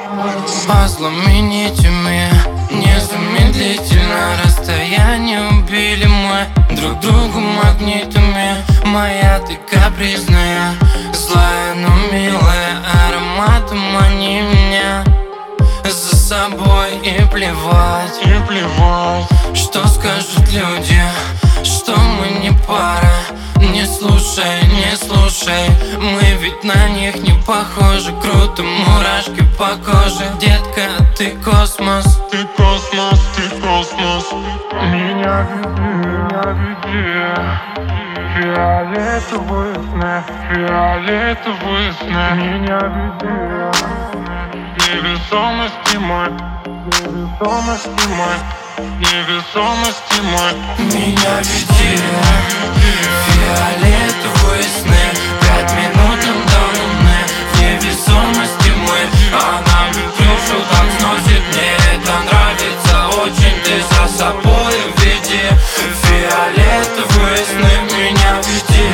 Воспламенитями незамедлительно расстояние убили мы друг другу магнитами. Моя ты капризная, злая, но милая, ароматом мани меня за собой. И плевать, что скажут люди, что мы не пара. Не слушай, мы ведь на них не похожи. Круто, мурашки по коже. Детка, ты космос. Меня веди, фиолетовые сны. Меня веди, невесомости мой. Меня веди, фиолетовые сны. 5 минут до луны, в невесомости мы. Она крышу так сносит, мне это нравится очень. Ты за собой веди, фиолетовые сны. Меня веди,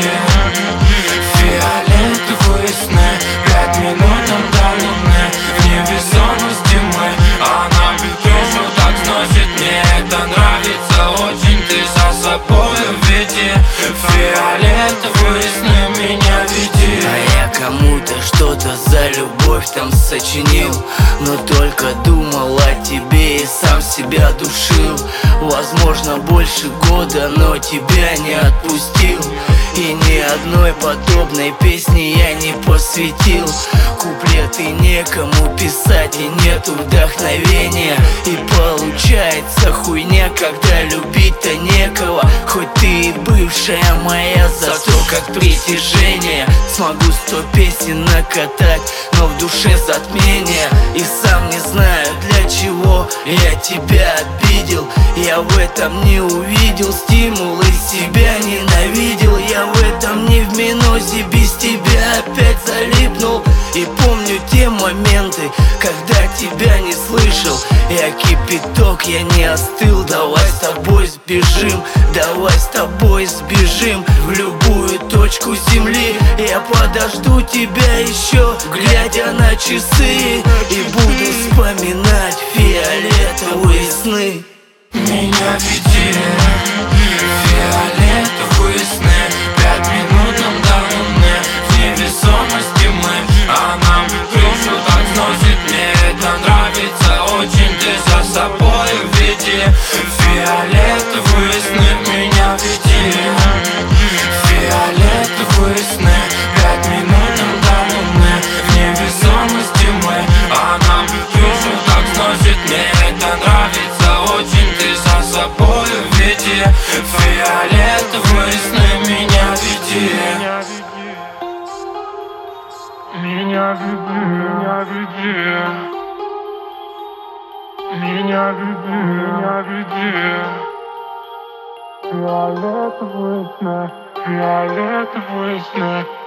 фиолетовые сны. 5 минут до луны, в невесомости мы. Она крышу так сносит, мне это нравится очень. Ты за собой веди, фиолетовые сны. Меня веди. А я кому-то что-то за любовь там сочинил, но только думал о тебе и сам себя душил. Возможно, больше года, но тебя не отпустил. И ни одной подобной песни я не посвятил. Куплеты некому писать и нету вдохновения. И получается хуйня, когда любить-то некого. Хоть ты и бывшая моя, зато как притяжение. Смогу 100 песен накатать, но в душе затмение. И сам не знаю, для чего я тебя обидел. Я в этом не увидел стимул и себя ненавидел. Я в этом не в минусе, без тебя опять залипнул. И помню те моменты, когда тебя не слышал. Я кипяток, я не остыл. Давай с тобой сбежим, в любую точку земли. Я подожду тебя еще, глядя на часы, и буду вспоминать фиолетовые сны. Меня веди, фиолетовые сны. 5 минут до луны, в невесомости мы. Она крышу так сносит, мне это нравится очень. Ты за собой веди, фиолетовые сны. Меня веди, фиолетовые сны. 5 минут до луны, в невесомости мы. Она крышу так сносит, мне это нравится очень. Ты за собой веди, фиолетовые сны. Меня веди. Меня веди, фиолетовые сны.